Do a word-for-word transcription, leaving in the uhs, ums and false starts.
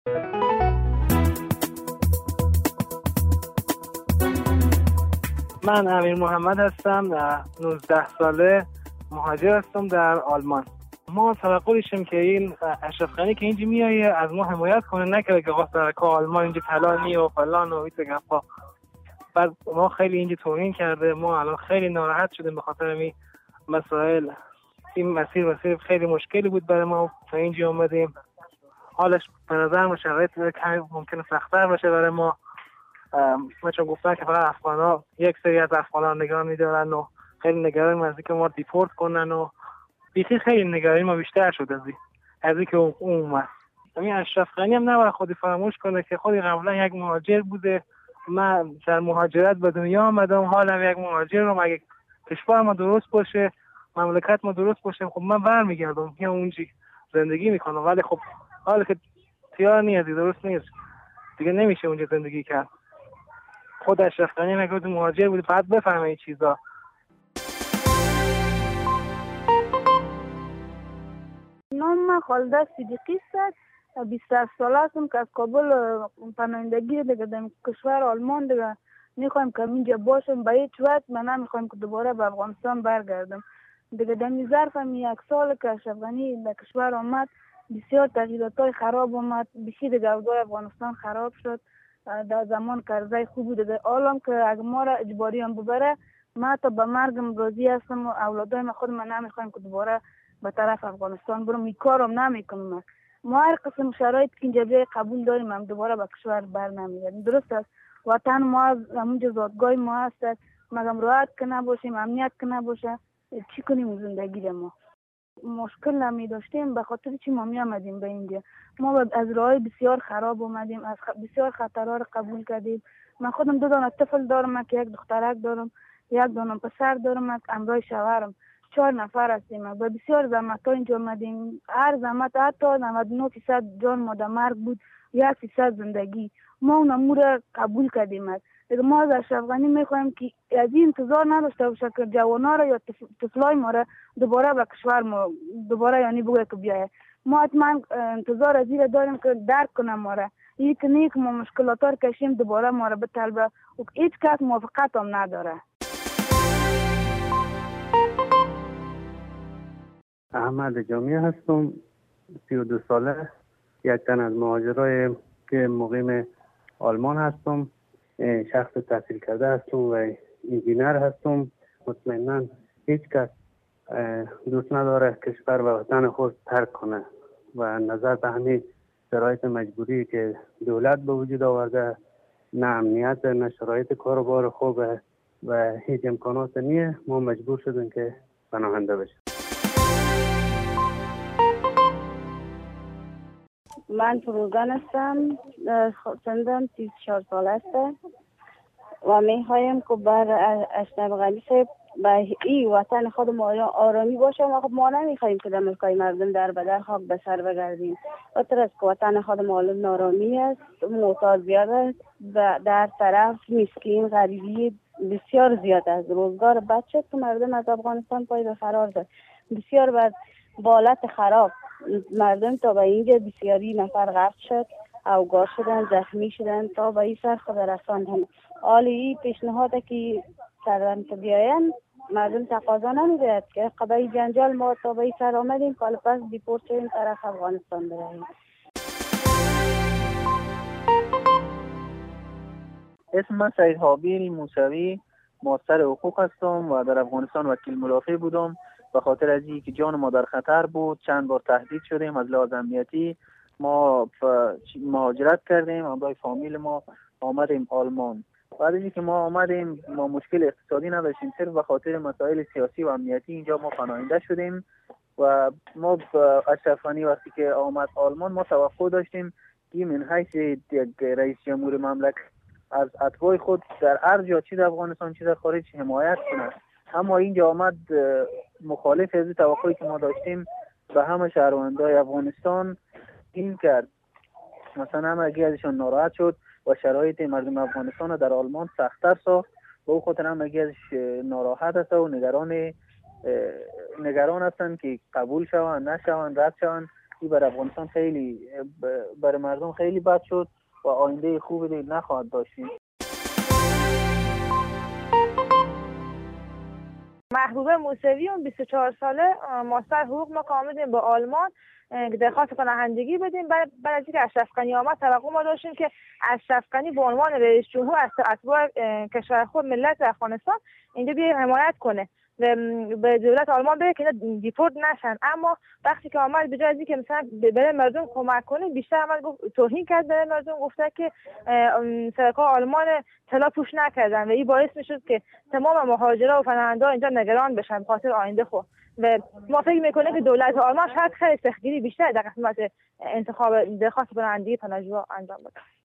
من امیر محمد هستم، نوزده ساله، مهاجر هستم در آلمان. ما توقع داشتیم که این اشرف غنی که اینجا میایه از ما حمایت کنه، نکرده که واسه که آلمان اینجا فلانی و فلان و این گپا. بعد ما خیلی اینجا توهین کرده، ما الان خیلی ناراحت شدیم به خاطر این مسائل. این مسیر مسیر خیلی مشکلی بود برای ما تا اینجا اومدیم. حالش به نظر ما شرایط ممکنه سخت‌تر باشه برای ما. ما چون گفتن که فقط افغان‌ها یک سری از افغان‌ها نگران می‌دارن و خیلی نگران از اینکه ما دیپورت کنن و بیخی خیلی نگرانی ما بیشتر شد از این از اینکه اون اومد. همین اشرف غنی هم نباید خودی فراموش کنه که خودی قبلا یک مهاجر بوده. من در مهاجرت به دنیا آمدم، حالا یک مهاجر رو مگه کشور ما درست باشه، مملکت ما درست باشه، خب من برمیگردم یا اونجی زندگی میکنم. ولی خب حالا که تیار نیست، درست نیست دیگه، نمیشه اونجا زندگی کرد. خود اشرف غنی نگفت مهاجر بود، بعد بفهمه این چیزا. نام من خالده صدیقی است، بیست و هفت ساله هستم که از کابل پناهندگی دیگه در کشور آلمان دیگه میخوایم که اینجا باشم. به هیچ وجه من نمیخوایم که دوباره به افغانستان برگردم دیگه. در این ظرف یک سال که اشرف غنی در کشور آمد بسیار تغییرات خراب آمد، بسیار دیگه اوضاع افغانستان خراب شد. در زمان قرضای خوب بوده، حالا که اگه ما را اجباری هم ببره ما تا به مرگم راضی هستم و اولادای ما خود من نمیخوایم که دوباره به طرف افغانستان برم. این کارم نمیکنم. ما هر قسم شرایط که اینجا بیای قبول داریم، هم دوباره به کشور بر نمیگردیم. درست است وطن ما از همونجا زادگاه ما هست، مگم راحت که نباشیم، امنیت که نباشه، چی کنیم زندگی ما؟ مشکل نمی داشتیم به خاطر چی ما می آمدیم به اینجا. ما از راه بسیار خراب اومدیم، از بسیار خطرها رو قبول کردیم. من خودم دو دانه طفل دارم که یک دخترک دارم، یک دانه پسر دارم که همراه شوهرم، چهار نفر هستیم. با بسیار زحمت ها اینجا اومدیم. هر زحمت حتی نود و نه درصد جان ما در مرگ بود، یک درصد زندگی. ما اون امور قبول کردیم. دیگه ما از اشرف غنی میخوایم که از این انتظار نداشته باشه که جوانا را یا طفلای ما را دوباره به کشور ما دوباره یعنی بگه که بیایه. ما حتما انتظار از این داریم که درک کنه ما را، این که نیک ما مشکلات را کشیم دوباره ما را بطلبه و هیچ کس موافقت هم نداره. احمد جامی هستم، سی و دو ساله، یک تن از مهاجرای که مقیم آلمان هستم. شخص تحصیل کرده هستم و انجینر هستم. مطمئنا هیچ کس دوست نداره کشور و وطن خود ترک کنه و نظر به همین شرایط مجبوری که دولت به وجود آورده، نه امنیت نه شرایط کاروبار خوبه و هیچ امکانات نیه، ما مجبور شدیم که پناهنده بشیم. من فروزان هستم، سنم سی و چهار سال است و میخوایم که بر اشرف غنی صاحب به این وطن خود ما آرامی باشه. ما خب ما نمیخوایم که در ملکای مردم در بدر خاک به سر بگردیم. خاطر از که وطن خود ما نارامی است، معتاد زیاد است و در طرف مسکین غریبی بسیار زیاد است. روزگار بد شد که مردم از افغانستان پای به فرار داد. بسیار بد بالات خراب مردم تا به اینجا بسیاری نفر غرق شد، اوگار شدن، زخمی شدن تا به این سر خود رساندن. حالی این پیشنهاده که کردن که بیاین مردم تقاضا نمیدهد که قبای جنجال ما تا به این سر آمدیم که پس دیپورت شدیم طرف افغانستان براییم. اسم من سعید حابیل موسوی، ماستر حقوق هستم و در افغانستان وکیل مدافع بودم. به خاطر از اینکه جان ما در خطر بود چند بار تهدید شدیم از لحاظ امنیتی، ما مهاجرت کردیم، همراه فامیل ما آمدیم آلمان. بعد از اینکه ما آمدیم ما مشکل اقتصادی نداشتیم، صرف به خاطر مسائل سیاسی و امنیتی اینجا ما پناهنده شدیم و ما اشرف غنی وقتی که آمد آلمان ما توقع داشتیم که من حیث یک رئیس جمهور مملکت از اتباع خود در هر جا چه در افغانستان چه در خارج حمایت کنه، اما اینجا آمد مخالف از توقعی که ما داشتیم به همه شهروندای افغانستان این کرد. مثلا همه اگه ازشان ناراحت شد و شرایط مردم افغانستان در آلمان سخت‌تر ساخت و او خاطر هم اگه ازش ناراحت است و نگران نگران هستند که قبول شوند نشوند رد شوند این برای افغانستان خیلی برای مردم خیلی بد شد و آینده خوبی نخواهد داشتیم. محبوبه موسوی، بیست و چهار ساله، ماستر حقوق. ما آمدیم به آلمان که درخواست پناهندگی بدیم. بعد بعد از اینکه اشرف غنی آمد توقع ما داشتیم که اشرف غنی به عنوان رئیس جمهور از اتباع کشور خود ملت افغانستان اینجا بیاد حمایت کنه و به دولت آلمان بگه که اینا دیپورت نشن. اما وقتی که آمد به جای از اینکه مثلا به مردم کمک کنه بیشتر عمل گفت توهین کرد به مردم، گفته که سرکار آلمان طلا پوش نکردن و این باعث میشد که تمام مهاجرا و پناهنده‌ها اینجا نگران بشن به خاطر آینده خود. و ما فکر میکنه که دولت آلمان شاید خیلی سختگیری بیشتر در قسمت انتخاب درخواست پناهندگی پناهجوها انجام بده.